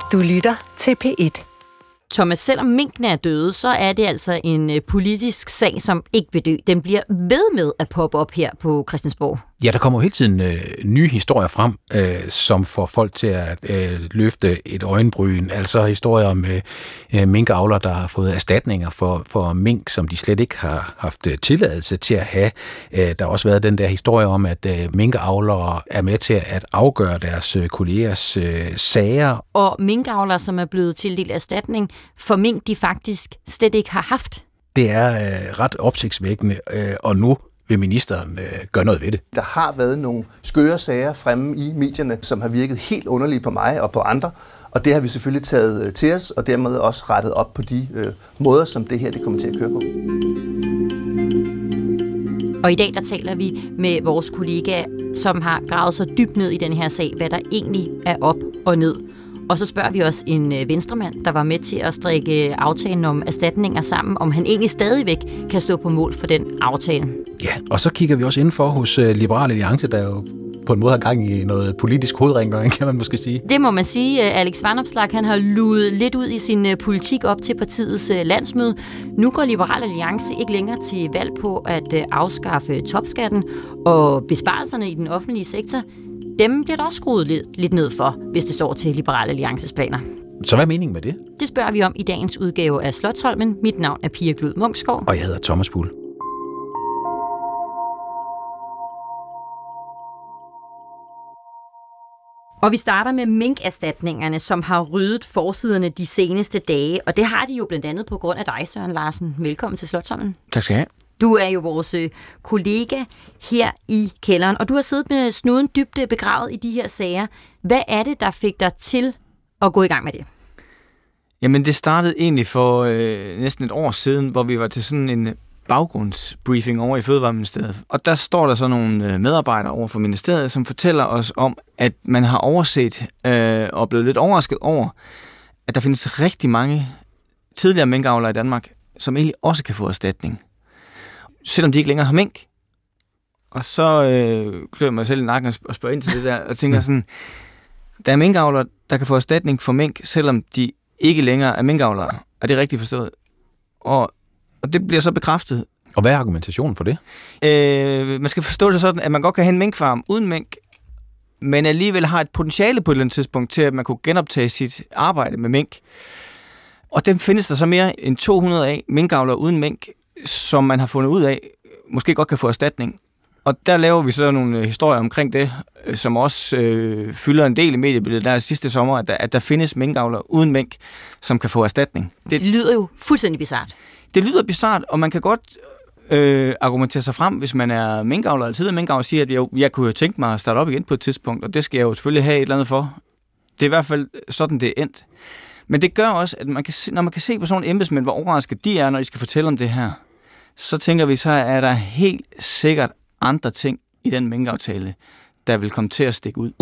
Du lytter til P1. Thomas, selvom minkene er døde, så er det altså en politisk sag, som ikke vil dø. Den bliver ved med at poppe op her på Christiansborg. Ja, der kommer hele tiden nye historier frem, som får folk til at løfte et øjenbryn. Altså historier om minkavlere, der har fået erstatninger for mink, som de slet ikke har haft tilladelse til at have. Der har også været den der historie om, at minkavlere er med til at afgøre deres kollegers sager. Og minkavlere, som er blevet tildelt erstatning for mink, de faktisk slet ikke har haft. Det er ret opsigtsvækkende, og nu vil ministeren gøre noget ved det. Der har været nogle skøre sager fremme i medierne, som har virket helt underlige på mig og på andre, og det har vi selvfølgelig taget til os, og dermed også rettet op på de måder, som det her det kommer til at køre på. Og i dag der taler vi med vores kollega, som har gravet så dybt ned i den her sag, hvad der egentlig er op og ned. Og så spørger vi også en venstremand, der var med til at strikke aftalen om erstatninger sammen, om han egentlig stadigvæk kan stå på mål for den aftale. Ja, og så kigger vi også indenfor hos Liberal Alliance, der jo på en måde har gang i noget politisk hovedrengøring, kan man måske sige. Det må man sige. Alex Vanopslagh, han har luet lidt ud i sin politik op til partiets landsmøde. Nu går Liberal Alliance ikke længere til valg på at afskaffe topskatten, og besparelserne i den offentlige sektor, dem bliver der også skruet lidt ned for, hvis det står til Liberal Alliances planer. Så hvad er meningen med det? Det spørger vi om i dagens udgave af Slotsholmen. Mit navn er Pia Glud Munksgaard. Og jeg hedder Thomas Bull. Og vi starter med minkerstatningerne, som har ryddet forsiderne de seneste dage. Og det har de jo blandt andet på grund af dig, Søren Larsen. Velkommen til Slotsholmen. Tak skal jeg have. Du er jo vores kollega her i kælderen, og du har siddet med snuden dybt begravet i de her sager. Hvad er det, der fik dig til at gå i gang med det? Jamen, det startede egentlig for næsten et år siden, hvor vi var til sådan en baggrundsbriefing over i Fødevareministeriet. Og der står der så nogle medarbejdere over for ministeriet, som fortæller os om, at man har overset og blevet lidt overrasket over, at der findes rigtig mange tidligere minkavlere i Danmark, som egentlig også kan få erstatning, selvom de ikke længere har mink. Og så klør mig selv i nakken og spørger ind til det der, og tænker sådan, der er minkavlere, der kan få erstatning for mink, selvom de ikke længere er minkavlere. Er det rigtigt forstået? Og det bliver så bekræftet. Og hvad er argumentationen for det? Man skal forstå det sådan, at man godt kan have en minkfarm uden mink, men alligevel har et potentiale på et eller andet tidspunkt til, at man kunne genoptage sit arbejde med mink. Og dem findes der så mere end 200 af minkavlere uden mink, som man har fundet ud af, måske godt kan få erstatning. Og der laver vi så nogle historier omkring det, som også fylder en del i mediebilledet der sidste sommer, at der findes minkavlere uden mink, som kan få erstatning. Det lyder jo fuldstændig bizart. Det lyder bizart, og man kan godt argumentere sig frem, hvis man er minkavler eller tidligere minkavler, og siger, at jeg kunne jo tænke mig at starte op igen på et tidspunkt, og det skal jeg jo selvfølgelig have et eller andet for. Det er i hvert fald sådan, det er endt. Men det gør også, at når man kan se på sådan nogle embedsmænd, hvor overrasket de er, når de skal fortælle om det her, så tænker vi, så er der helt sikkert andre ting i den minkaftale, der vil komme til at stikke ud.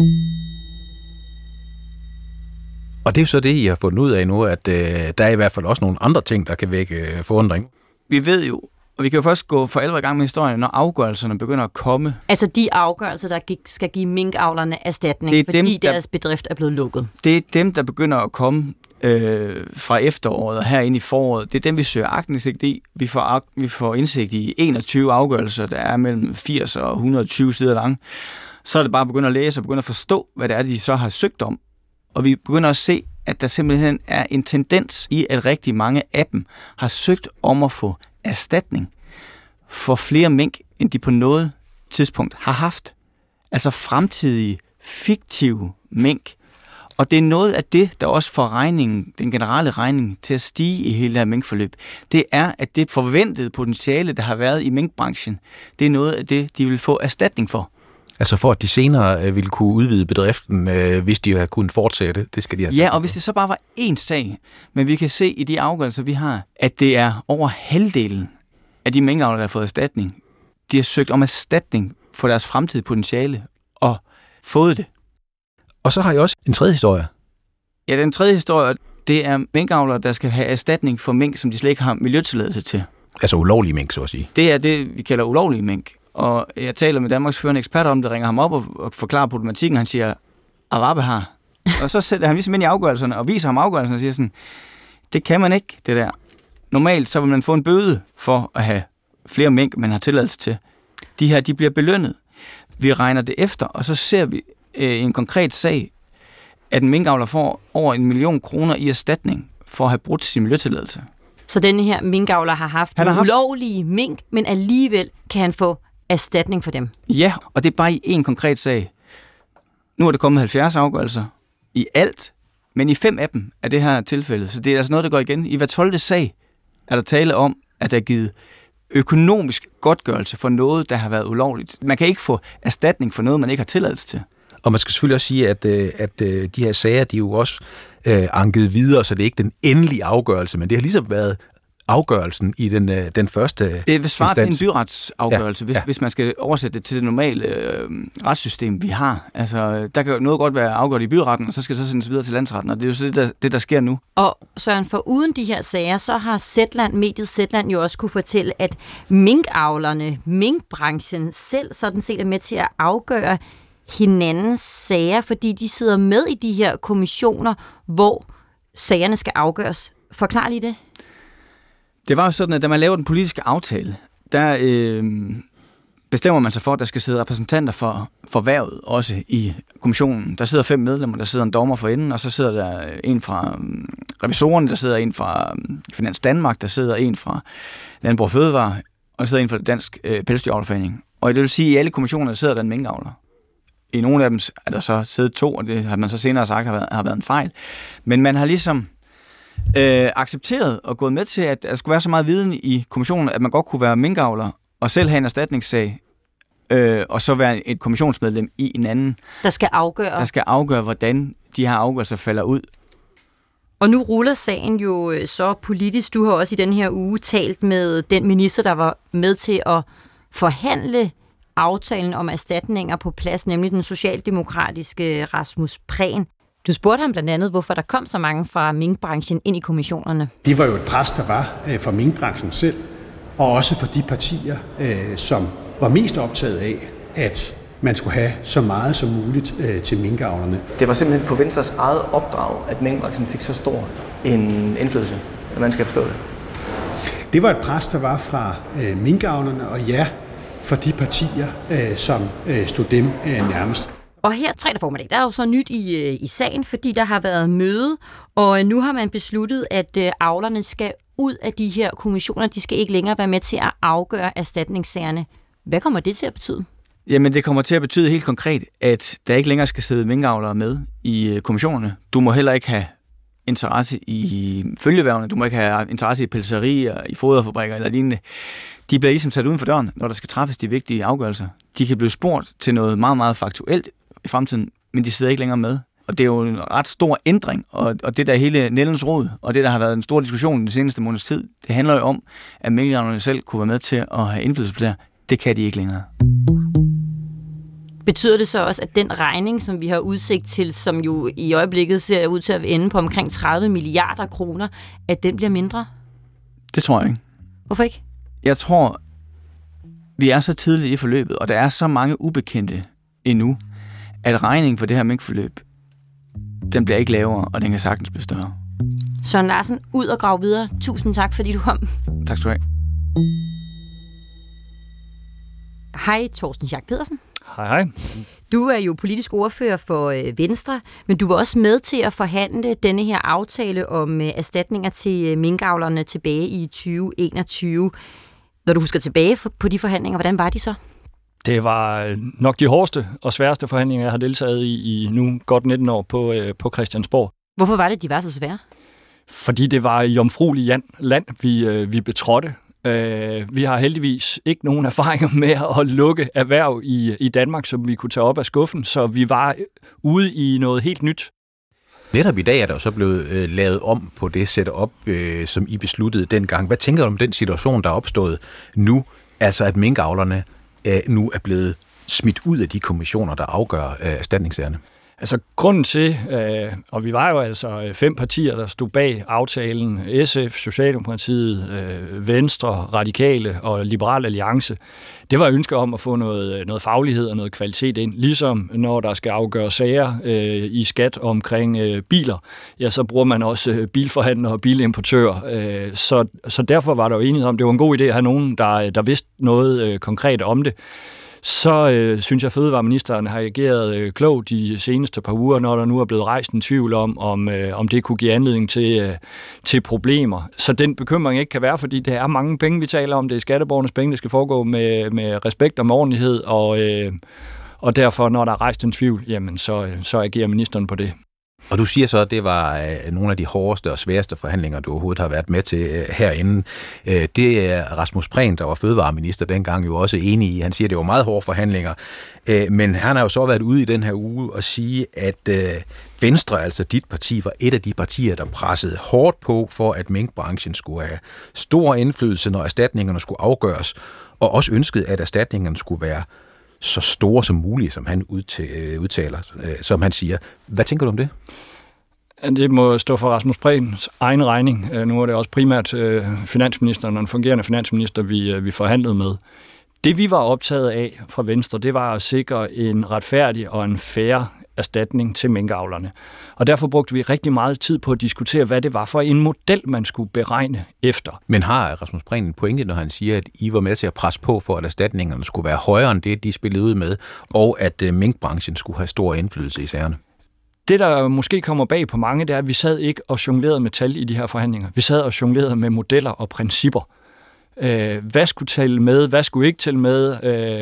Og det er jo så det, I har fundet ud af nu, at der er i hvert fald også nogle andre ting, der kan vække forundring. Vi ved jo, og vi kan jo først gå for alvor i gang med historien, når afgørelserne begynder at komme. Altså de afgørelser, der skal give minkavlerne erstatning, fordi deres bedrift er blevet lukket. Det er dem, der begynder at komme fra efteråret og herinde i foråret. Det er dem, vi søger aktindsigt i. Vi får indsigt i 21 afgørelser, der er mellem 80 og 120 sider lange. Så er det bare at begynde at læse og begynde at forstå, hvad det er, de så har søgt om. Og vi begynder at se, at der simpelthen er en tendens i, at rigtig mange af dem har søgt om at få erstatning for flere mink, end de på noget tidspunkt har haft. Altså fremtidige, fiktive mink. Og det er noget af det, der også får den generelle regning til at stige i hele det her minkforløb. Det er, at det forventede potentiale, der har været i minkbranchen, det er noget af det, de vil få erstatning for. Altså for, at de senere ville kunne udvide bedriften, hvis de havde kunnet fortsætte. Det skal de have. Ja, og hvis det så bare var én sag, men vi kan se i de afgørelser, vi har, at det er over halvdelen af de minkavlere, der har fået erstatning. De har søgt om erstatning for deres fremtidige potentiale og fået det. Og så har jeg også en tredje historie. Ja, den tredje historie, det er minkavlere, der skal have erstatning for mink, som de slet ikke har miljøtilladelse til. Altså ulovlige mink, så at sige. Det er det, vi kalder ulovlige mink. Og jeg taler med Danmarks førende ekspert om det, ringer ham op og forklarer problematikken. Han siger, Avabe har Og så sætter han ligesom ind i afgørelserne og viser ham afgørelserne og siger sådan, det kan man ikke, det der. Normalt så vil man få en bøde for at have flere mink, man har tilladelse til. De her, de bliver belønnet. Vi regner det efter, og så ser vi en konkret sag, at en minkavler får over 1 million kroner i erstatning for at have brudt sin miljøtilladelse. Så denne her minkavler har haft ulovlige mink, men alligevel kan han få erstatning for dem. Ja, og det er bare i en konkret sag. Nu er det kommet 70 afgørelser i alt, men i 5 af dem er det her tilfælde. Så det er altså noget, der går igen. I hver 12. sag er der tale om, at der er givet økonomisk godtgørelse for noget, der har været ulovligt. Man kan ikke få erstatning for noget, man ikke har tilladelse til. Og man skal selvfølgelig også sige, at de her sager, de er jo også anket videre, så det er ikke den endelige afgørelse, men det har ligesom været afgørelsen i den første instans. Det vil svare til en byretsafgørelse, hvis man skal oversætte det til det normale retssystem, vi har. Altså, der kan noget godt være afgjort i byretten, og så skal det så sendes videre til landsretten, og det er jo så det, der sker nu. Og Søren, for uden de her sager, så har mediet Zetland jo også kunne fortælle, at minkavlerne, minkbranchen selv sådan set er med til at afgøre hinandens sager, fordi de sidder med i de her kommissioner, hvor sagerne skal afgøres. Forklar lige det. Det var jo sådan, at da man laver den politiske aftale, der bestemmer man sig for, at der skal sidde repræsentanter for erhvervet også i kommissionen. Der sidder 5 medlemmer, der sidder en dommer for enden, og så sidder der en fra revisorerne, der sidder en fra Finans Danmark, der sidder en fra Landbrug og Fødevare, og der sidder en fra Dansk Pelsdyravlerforening. Og det vil sige, at i alle kommissioner sidder der en minkavler. I nogle af dem er der så siddet 2, og det har man så senere sagt har været en fejl. Men man har ligesom accepteret og gået med til, at der skulle være så meget viden i kommissionen, at man godt kunne være minkavler og selv have en erstatningssag, og så være et kommissionsmedlem i en anden. Der skal afgøre, hvordan de her afgørelser falder ud. Og nu ruller sagen jo så politisk. Du har også i den her uge talt med den minister, der var med til at forhandle aftalen om erstatninger på plads, nemlig den socialdemokratiske Rasmus Prehn. Du spurgte ham blandt andet, hvorfor der kom så mange fra minkbranchen ind i kommissionerne. Det var jo et pres, der var fra minkbranchen selv, og også for de partier, som var mest optaget af, at man skulle have så meget som muligt til minkavlerne. Det var simpelthen på Venstres eget opdrag, at minkbranchen fik så stor en indflydelse, at man skal forstå det. Det var et pres, der var fra minkavlerne, og ja, for de partier, som stod dem nærmest. Og her fredag formiddag, der er jo så nyt i sagen, fordi der har været møde, og nu har man besluttet, at avlerne skal ud af de her kommissioner. De skal ikke længere være med til at afgøre erstatningssagerne. Hvad kommer det til at betyde? Jamen, det kommer til at betyde helt konkret, at der ikke længere skal sidde minkavlere med i kommissionerne. Du må heller ikke have interesse i følgeværvene, du må ikke have interesse i pelserier, i foderfabrikker eller lignende. De bliver ligesom sat uden for døren, når der skal træffes de vigtige afgørelser. De kan blive spurgt til noget meget, meget faktuelt i fremtiden, men de sidder ikke længere med. Og det er jo en ret stor ændring, og det der hele Nældens Rod, og det der har været en stor diskussion den seneste måneds tid, det handler jo om, at minkavlerne selv kunne være med til at have indflydelse på det her. Det kan de ikke længere. Betyder det så også, at den regning, som vi har udsigt til, som jo i øjeblikket ser ud til at ende på omkring 30 milliarder kroner, at den bliver mindre? Det tror jeg ikke. Hvorfor ikke? Jeg tror, vi er så tidligt i forløbet, og der er så mange ubekendte endnu, at regningen for det her minkforløb, den bliver ikke lavere, og den kan sagtens blive større. Søren Larsen, ud og grave videre. Tusind tak, fordi du kom. Tak skal du have. Hej, Torsten Schack Pedersen. Hej. Du er jo politisk ordfører for Venstre, men du var også med til at forhandle denne her aftale om erstatninger til minkavlerne tilbage i 2021. Når du husker tilbage på de forhandlinger, hvordan var de så? Det var nok de hårdeste og sværeste forhandlinger, jeg har deltaget i nu godt 19 år på Christiansborg. Hvorfor var det, de var så svære? Fordi det var jomfruelig land, vi betrådte. Vi har heldigvis ikke nogen erfaringer med at lukke erhverv i Danmark, som vi kunne tage op af skuffen, så vi var ude i noget helt nyt. Netop i dag er der jo så blevet lavet om på det setup, som I besluttede dengang. Hvad tænker du om den situation, der er opstået nu? Altså at minkavlerne nu er blevet smidt ud af de kommissioner, der afgør erstatningssagerne? Altså grunden til, og vi var jo altså 5 partier, der stod bag aftalen, SF, Socialdemokratiet, Venstre, Radikale og Liberal Alliance, det var ønsket om at få noget faglighed og noget kvalitet ind. Ligesom når der skal afgøre sager i skat omkring biler, ja, så bruger man også bilforhandlere og bilimportører. Så derfor var der jo enighed om, det var en god idé at have nogen, der vidste noget konkret om det. Så synes jeg, at fødevareministeren har ageret klogt de seneste par uger, når der nu er blevet rejst en tvivl om det kunne give anledning til problemer. Så den bekymring ikke kan være, fordi det er mange penge, vi taler om. Det er skatteborgernes penge, det skal foregå med respekt og med ordentlighed, og derfor, når der er rejst en tvivl, jamen så agerer ministeren på det. Og du siger så, at det var nogle af de hårdeste og sværeste forhandlinger, du overhovedet har været med til herinde. Det er Rasmus Prehn, der var fødevareminister dengang, jo også enig i. Han siger, at det var meget hårde forhandlinger. Men han har jo så været ude i den her uge og sige, at Venstre, altså dit parti, var et af de partier, der pressede hårdt på, for at minkbranchen skulle have stor indflydelse, når erstatningerne skulle afgøres, og også ønskede, at erstatningerne skulle være så store som muligt, som han udtaler, som han siger. Hvad tænker du om det? Det må stå for Rasmus Prehns egen regning. Nu er det også primært finansministeren og en fungerende finansminister, vi forhandlede med. Det vi var optaget af fra Venstre, det var at sikre en retfærdig og en fair erstatning til minkavlerne. Og derfor brugte vi rigtig meget tid på at diskutere, hvad det var for en model, man skulle beregne efter. Men har Rasmus Prehn en pointe, når han siger, at I var med til at presse på for, at erstatningerne skulle være højere end det, de spillede ud med, og at minkbranchen skulle have stor indflydelse i sagerne? Det, der måske kommer bag på mange, det er, at vi sad ikke og jonglerede med tal i de her forhandlinger. Vi sad og jonglerede med modeller og principper. Hvad skulle tælle med, hvad skulle ikke tælle med,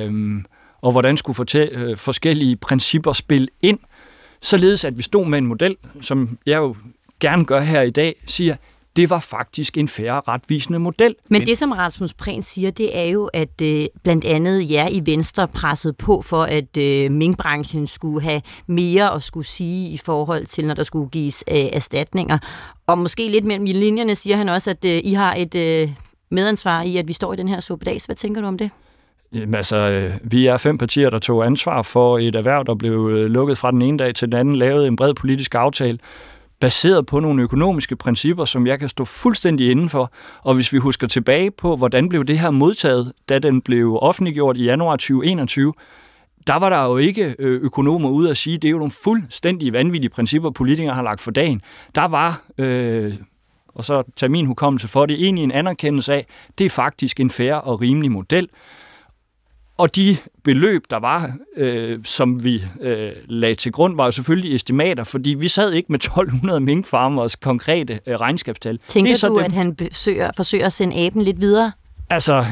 og hvordan skulle forskellige principper spille ind, således at vi stod med en model, som jeg jo gerne gør her i dag, siger, det var faktisk en fair og retvisende model. Men det, som Rasmus Prehn siger, det er jo, at blandt andet jer i Venstre pressede på for, at minkbranchen skulle have mere at skulle sige i forhold til, når der skulle gives erstatninger. Og måske lidt mellem linjerne siger han også, at I har et medansvar i, at vi står i den her suppedags. Hvad tænker du om det? Jamen, altså, vi er 5 partier, der tog ansvar for et erhverv, der blev lukket fra den ene dag til den anden, lavede en bred politisk aftale, baseret på nogle økonomiske principper, som jeg kan stå fuldstændig indenfor. Og hvis vi husker tilbage på, hvordan blev det her modtaget, da den blev offentliggjort i januar 2021, der var der jo ikke økonomer ude at sige, det er jo nogle fuldstændig vanvittige principper, politikere har lagt for dagen. Der var, og så tager min hukommelse for det, egentlig en anerkendelse af, det er faktisk en fair og rimelig model. Og de beløb, der var, som vi lagde til grund, var jo selvfølgelig estimater, fordi vi sad ikke med 1200 minkfarmers konkrete regnskabstal. Tænker du, at han forsøger at sende aben lidt videre? Altså,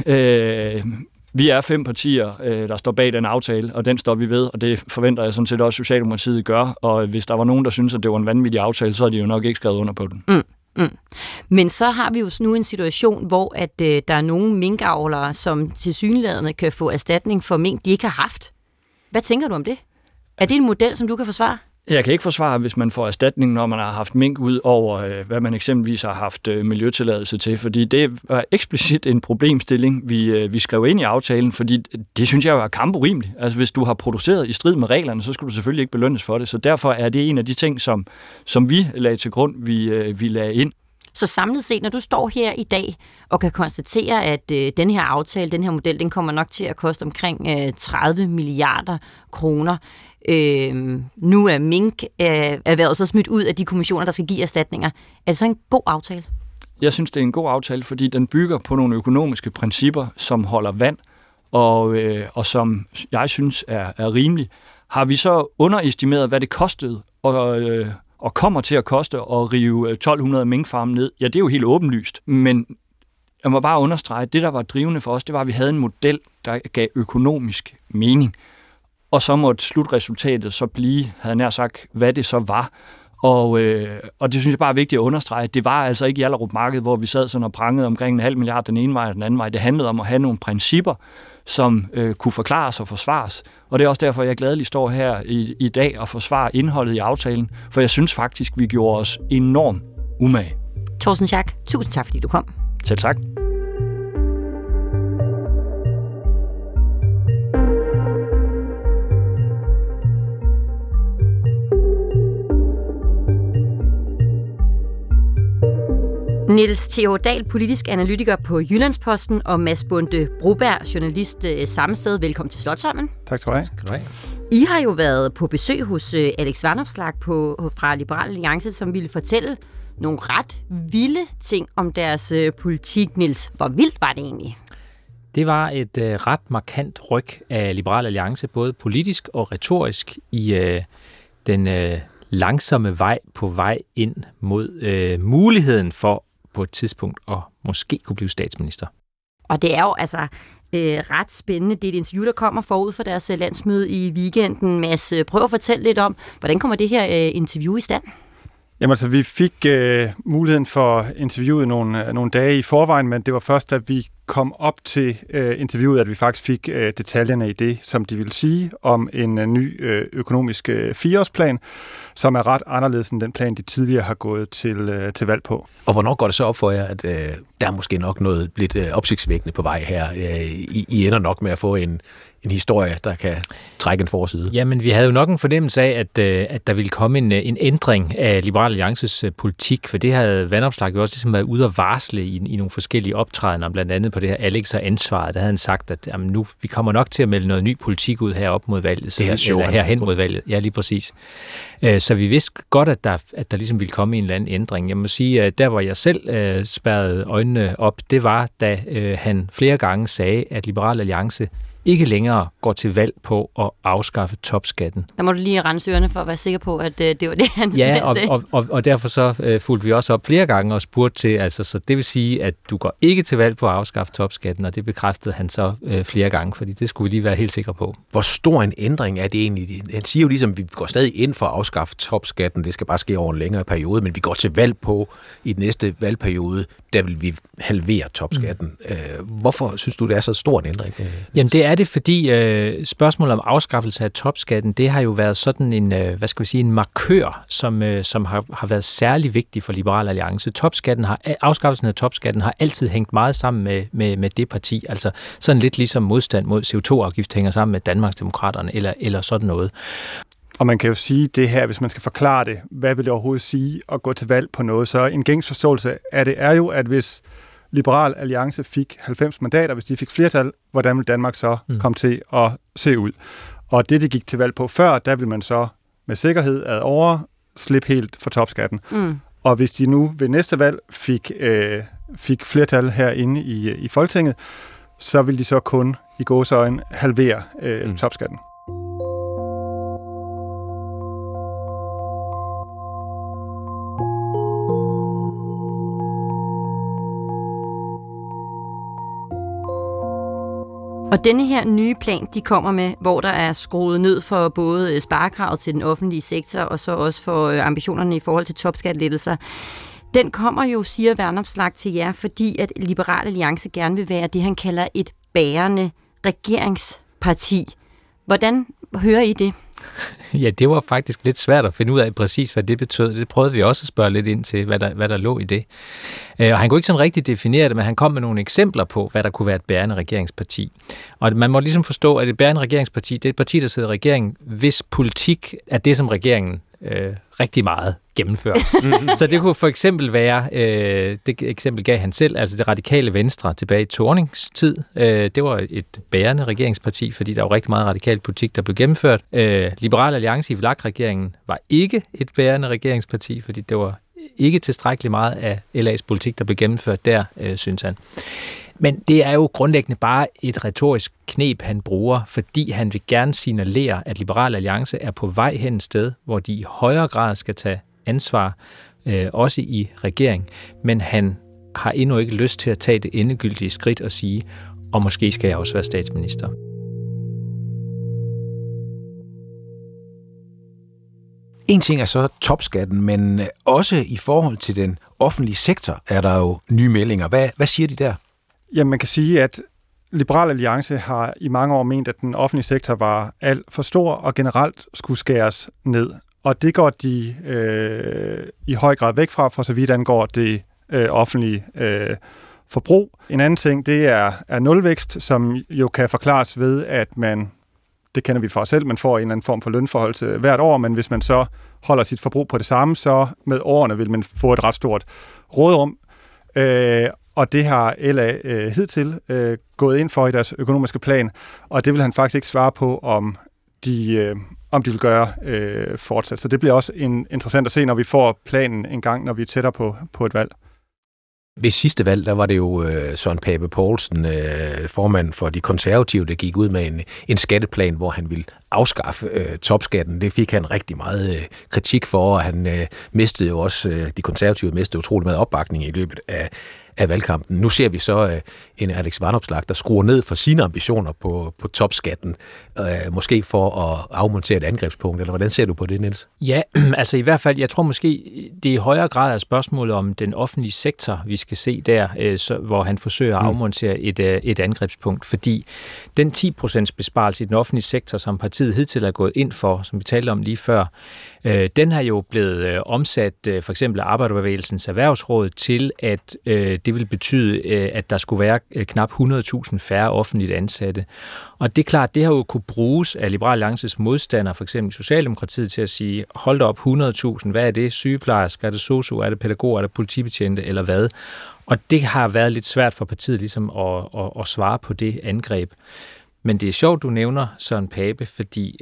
vi er 5 partier, der står bag den aftale, og den står vi ved, og det forventer jeg sådan set også, Socialdemokratiet gør. Og hvis der var nogen, der synes, at det var en vanvittig aftale, så har de jo nok ikke skrevet under på den. Men så har vi jo nu en situation, hvor at der er nogle minkavlere, som tilsyneladende kan få erstatning for mink, de ikke har haft. Hvad tænker du om det? Er det en model, som du kan forsvare? Jeg kan ikke forsvare, hvis man får erstatning, når man har haft mink ud over, hvad man eksempelvis har haft miljøtilladelse til, fordi det er eksplicit en problemstilling, vi skrev ind i aftalen, fordi det synes jeg er kampurimeligt. Altså hvis du har produceret i strid med reglerne, så skal du selvfølgelig ikke belønnes for det, så derfor er det en af de ting, som vi lagde til grund, vi lagde ind. Så samlet set, når du står her i dag og kan konstatere, at den her aftale, den her model, den kommer nok til at koste omkring 30 milliarder kroner. Nu er mink-erhvervet så smidt ud af de kommissioner, der skal give erstatninger. Er det så en god aftale? Jeg synes, det er en god aftale, fordi den bygger på nogle økonomiske principper, som holder vand, og som jeg synes er rimelige. Har vi så underestimeret, hvad det kostede, og kommer til at koste at rive 1200 minkfarme ned? Ja, det er jo helt åbenlyst, men jeg må bare understrege, at det, der var drivende for os, det var, at vi havde en model, der gav økonomisk mening. Og så måtte slutresultatet så blive, havde jeg nær sagt, hvad det så var. Og det synes jeg bare er vigtigt at understrege, at det var altså ikke i Hjallerup Marked, hvor vi sad sådan og prangede omkring 0,5 milliard den ene vej og den anden vej. Det handlede om at have nogle principper, som kunne forklares og forsvares. Og det er også derfor, jeg gladeligt står her i dag og forsvarer indholdet i aftalen, for jeg synes faktisk, vi gjorde os enormt umage. Torsten Schack, tusind tak, fordi du kom. Selv tak. Niels Theo Dahl, politisk analytiker på Jyllandsposten, og Mads Bonde Broberg, journalist samme sted. Velkommen til Slotsholmen. Tak skal du have. I har jo været på besøg hos Alex Vanopslagh fra Liberal Alliance, som ville fortælle nogle ret vilde ting om deres politik. Niels, hvor vildt var det egentlig? Det var et ret markant ryg af Liberal Alliance, både politisk og retorisk, i den langsomme vej ind mod muligheden for på et tidspunkt at måske kunne blive statsminister. Og det er jo altså ret spændende. Det er et interview, der kommer forud for deres landsmøde i weekenden. Mads, prøv at fortælle lidt om, hvordan kommer det her interview i stand? Jamen altså, vi fik muligheden for interviewet nogle dage i forvejen, men det var først, da vi kom op til interviewet, at vi faktisk fik detaljerne i det, som de ville sige, om en ny økonomisk 4-årsplan, som er ret anderledes end den plan, de tidligere har gået til valg på. Og hvornår går det så op for jer, at der er måske nok noget lidt opsigtsvækkende på vej her? I ender nok med at få en historie, der kan trække en forside. Jamen, vi havde jo nok en fornemmelse af, at der ville komme en ændring af Liberal Alliances politik, for det havde Vanopslagh jo også ligesom været ude at varsle i nogle forskellige optrædener, blandt andet på det her Alex og ansvaret. Der havde han sagt, at jamen, nu vi kommer nok til at melde noget ny politik ud her op mod valget. Det her show, eller herhen mod valget. Ja, lige præcis. Så vi vidste godt, at der ligesom ville komme en eller anden ændring. Jeg må sige, at der hvor jeg selv spærrede øjnene op, det var, da han flere gange sagde, at Liberal Alliance ikke længere går til valg på at afskaffe topskatten. Der må du lige rense ørerne for at være sikker på, at det var det, han sagde. Ja, og derfor så fulgte vi også op flere gange og spurgte til, altså, så det vil sige, at du går ikke til valg på at afskaffe topskatten, og det bekræftede han så flere gange, fordi det skulle vi lige være helt sikre på. Hvor stor en ændring er det egentlig? Han siger jo ligesom, at vi går stadig ind for at afskaffe topskatten, det skal bare ske over en længere periode, men vi går til valg på i den næste valgperiode, der vil vi halvere topskatten. Hvorfor synes du, det er så stor en ændring? Jamen det er det, fordi spørgsmålet om afskaffelse af topskatten, det har jo været sådan en, en markør, som har været særlig vigtig for Liberal Alliance. Afskaffelsen af topskatten har altid hængt meget sammen med det parti, altså sådan lidt ligesom modstand mod CO2-afgift hænger sammen med Danmarksdemokraterne eller sådan noget. Og man kan jo sige det her, hvis man skal forklare det, hvad vil det overhovedet sige at gå til valg på noget? Så en gængs forståelse af det er jo, at hvis Liberal Alliance fik 90 mandater, hvis de fik flertal, hvordan vil Danmark så komme til at se ud? Og det gik til valg på før, der vil man så med sikkerhed ad over slippe helt for topskatten. Og hvis de nu ved næste valg fik flertal herinde i Folketinget, så vil de så kun i gåseøjne halvere topskatten. Og denne her nye plan, de kommer med, hvor der er skruet ned for både sparekravet til den offentlige sektor, og så også for ambitionerne i forhold til topskattelettelser. Den kommer jo, siger Vanopslagh, til jer, fordi at Liberal Alliance gerne vil være det, han kalder et bærende regeringsparti. Hvordan hører I det? Ja, det var faktisk lidt svært at finde ud af præcis, hvad det betød. Det prøvede vi også at spørge lidt ind til, hvad der lå i det. Og han kunne ikke sådan rigtig definere det, men han kom med nogle eksempler på, hvad der kunne være et bærende regeringsparti. Og man må ligesom forstå, at et bærende regeringsparti, det er et parti, der sidder i regeringen, hvis politik er det, som regeringen rigtig meget gennemført. Så det kunne for eksempel være, det eksempel gav han selv, altså det radikale Venstre tilbage i Thornings tid. Det var et bærende regeringsparti, fordi der var rigtig meget radikal politik, der blev gennemført. Liberal Alliance i VLAK-regeringen var ikke et bærende regeringsparti, fordi det var ikke tilstrækkeligt meget af LA's politik, der blev gennemført der, synes han. Men det er jo grundlæggende bare et retorisk kneb, han bruger, fordi han vil gerne signalere, at Liberal Alliance er på vej hen et sted, hvor de i højere grad skal tage ansvar, også i regering. Men han har endnu ikke lyst til at tage det endegyldige skridt og sige, og måske skal jeg også være statsminister. En ting er så topskatten, men også i forhold til den offentlige sektor er der jo nye meldinger. Hvad siger de der? Jamen, man kan sige, at Liberal Alliance har i mange år ment, at den offentlige sektor var alt for stor og generelt skulle skæres ned. Og det går de i høj grad væk fra, for så vidt angår det offentlige forbrug. En anden ting, det er nulvækst, som jo kan forklares ved, at man, det kender vi fra os selv, man får en eller anden form for lønforhold til hvert år, men hvis man så holder sit forbrug på det samme, så med årene vil man få et ret stort råderum. Og det har LA hidtil gået ind for i deres økonomiske plan, og det vil han faktisk ikke svare på, om de vil gøre fortsat. Så det bliver også interessant at se, når vi får planen en gang, når vi er tættere på et valg. Ved sidste valg, der var det jo Søren Pape Poulsen, formand for de konservative, der gik ud med en skatteplan, hvor han ville afskaffe topskatten. Det fik han rigtig meget kritik for, og han mistede jo også, de konservative mistede utrolig meget opbakning i løbet af valgkampen. Nu ser vi så en Alex Vanopslagh, der skruer ned for sine ambitioner på topskatten, måske for at afmontere et angrebspunkt, eller hvordan ser du på det, Niels? Ja, altså i hvert fald, jeg tror måske, det er i højere grad er spørgsmålet om den offentlige sektor, vi skal se der, hvor han forsøger at afmontere et angrebspunkt, fordi den 10% besparelse i den offentlige sektor, som partiet hidtil er gået ind for, som vi talte om lige før, den har jo blevet omsat for eksempel af Arbejderbevægelsens Erhvervsråd til, at det vil betyde, at der skulle være knap 100.000 færre offentligt ansatte. Og det er klart, det har jo kunne bruges af Liberal Alliances modstandere, for eksempel Socialdemokratiet, til at sige, hold da op, 100.000, hvad er det? Sygeplejersker, er det sosu, er det pædagoger, er det politibetjente, eller hvad? Og det har været lidt svært for partiet ligesom at svare på det angreb. Men det er sjovt, du nævner Søren Pape, fordi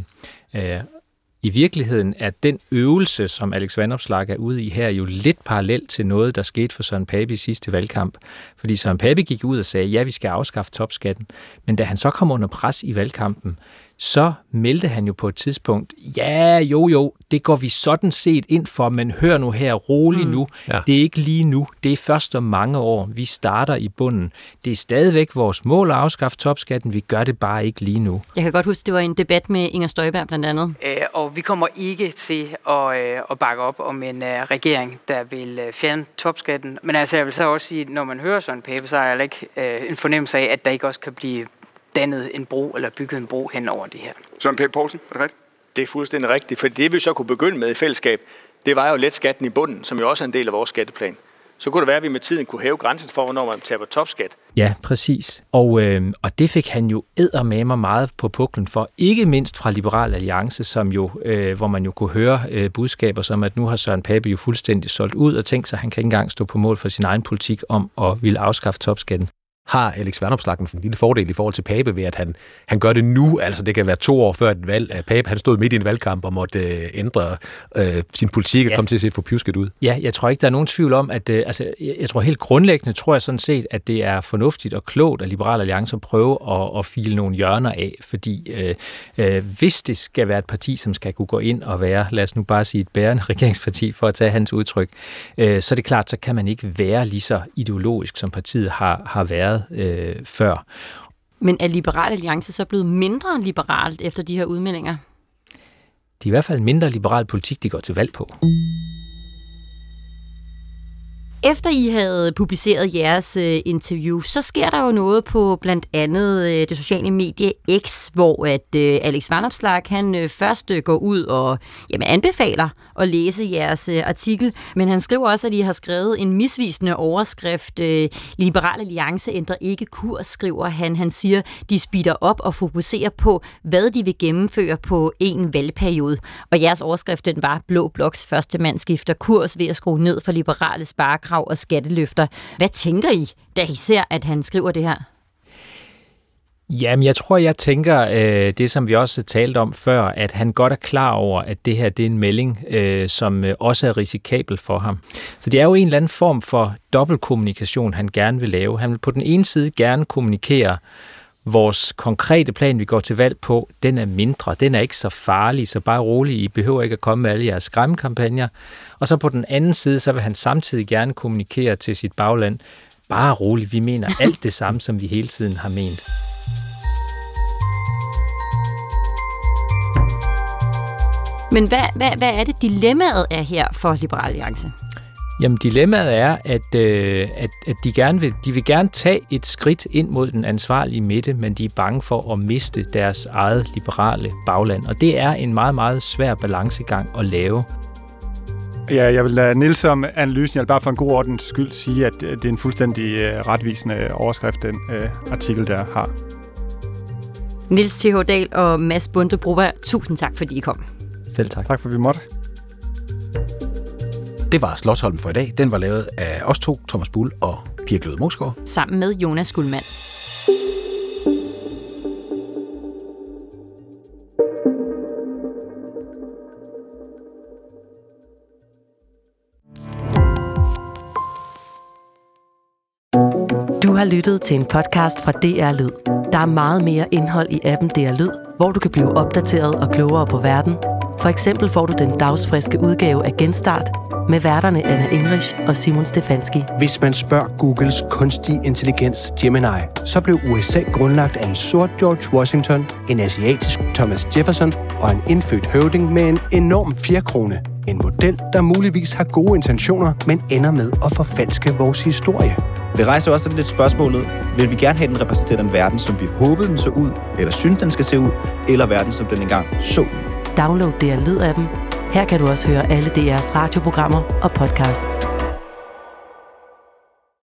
i virkeligheden er den øvelse, som Alex Vanopslagh er ude i her, jo lidt parallelt til noget, der skete for Søren Pape i sidste valgkamp. Fordi Søren Pape gik ud og sagde, ja, vi skal afskaffe topskatten. Men da han så kom under pres i valgkampen, så meldte han jo på et tidspunkt, ja, jo, det går vi sådan set ind for, men hør nu her, rolig nu. Ja. Det er ikke lige nu, det er først om mange år. Vi starter i bunden. Det er stadigvæk vores mål at afskaffe topskatten, vi gør det bare ikke lige nu. Jeg kan godt huske, det var en debat med Inger Støjberg blandt andet. Og vi kommer ikke til at bakke op om en regering, der vil fjerne topskatten. Men altså, jeg vil så også sige, når man hører Søren Pape, så har jeg ikke en fornemmelse af, at der ikke også kan blive dannet en bro eller bygget en bro hen over det her. Søren Pape Poulsen, er det rigtigt? Det er fuldstændig rigtigt, for det vi så kunne begynde med i fællesskab, det var jo let skatten i bunden, som jo også er en del af vores skatteplan. Så kunne det være, at vi med tiden kunne hæve grænsen for, hvornår man taber topskat. Ja, præcis. Og det fik han jo eddermame meget på puklen for, ikke mindst fra Liberal Alliance, som jo, hvor man jo kunne høre budskaber som, at nu har Søren Pape jo fuldstændig solgt ud og tænkt sig, at han kan ikke engang stå på mål for sin egen politik om at ville afskaffe topskatten. Har Alex Vanopslagh en lille fordel i forhold til Pape ved, at han gør det nu? Altså det kan være 2 år før et valg. Pape han stod midt i en valgkamp og måtte ændre sin politik og komme til at se for pjusket ud. Ja, jeg tror ikke, der er nogen tvivl om, at jeg tror helt grundlæggende, tror jeg sådan set, at det er fornuftigt og klogt af Liberal Alliance at prøve at file nogle hjørner af, fordi hvis det skal være et parti, som skal kunne gå ind og være, lad os nu bare sige et bærende regeringsparti, for at tage hans udtryk, så er det klart, så kan man ikke være lige så ideologisk, som partiet har været før. Men er Liberal Alliance så blevet mindre liberalt efter de her udmeldinger? Det er i hvert fald en mindre liberal politik, de går til valg på. Efter I havde publiceret jeres interview, så sker der jo noget på blandt andet det sociale medie X, hvor at Alex Vanopslagh han først går ud og anbefaler at læse jeres artikel, men han skriver også, at I har skrevet en misvisende overskrift. Liberal Alliance ændrer ikke kurs, skriver han. Han siger, de speeder op og fokuserer på, hvad de vil gennemføre på en valgperiode. Og jeres overskrift, den var Blå Bloks første mand skifter kurs ved at skrue ned for liberale sparekrav og skatteløfter. Hvad tænker I, da I ser, at han skriver det her? Jamen, jeg tror, jeg tænker det, som vi også talte om før, at han godt er klar over, at det her det er en melding, som også er risikabel for ham. Så det er jo en eller anden form for dobbeltkommunikation, han gerne vil lave. Han vil på den ene side gerne kommunikere, vores konkrete plan, vi går til valg på, den er mindre, den er ikke så farlig, så bare rolig, I behøver ikke at komme med alle jeres skræmmekampagner. Og så på den anden side, så vil han samtidig gerne kommunikere til sit bagland, bare rolig, vi mener alt det samme, som vi hele tiden har ment. Men hvad er det dilemmaet er her for Liberal Alliance? Jamen, dilemmaet er, at de vil gerne tage et skridt ind mod den ansvarlige midte, men de er bange for at miste deres eget liberale bagland. Og det er en meget, meget svær balancegang at lave. Ja, jeg vil lade Niels om analysen. Jeg vil bare for en god ordens skyld sige, at det er en fuldstændig retvisende overskrift, den artikel, der har. Niels Th. Dahl og Mads Bonde Broberg, tusind tak, fordi I kom. Selv tak. Tak, for vi måtte. Det var Slotsholmen for i dag. Den var lavet af os to, Thomas Bull og Pia Gløde Moskov. Sammen med Jonas Guldmann. Du har lyttet til en podcast fra DR Lyd. Der er meget mere indhold i appen DR Lyd, hvor du kan blive opdateret og klogere på verden. For eksempel får du den dagsfriske udgave af Genstart med værterne Anna English og Simon Stefanski. Hvis man spørger Googles kunstig intelligens Gemini, så blev USA grundlagt af en sort George Washington, en asiatisk Thomas Jefferson og en indfødt høvding med en enorm fjerkrone. En model, der muligvis har gode intentioner, men ender med at forfalske vores historie. Det rejser også lidt spørgsmålet, vil vi gerne have den repræsentere den verden, som vi håbede den så ud, eller synes den skal se ud, eller verden, som den engang så ud. Download DR Lyd-appen. Her kan du også høre alle DR's radioprogrammer og podcasts.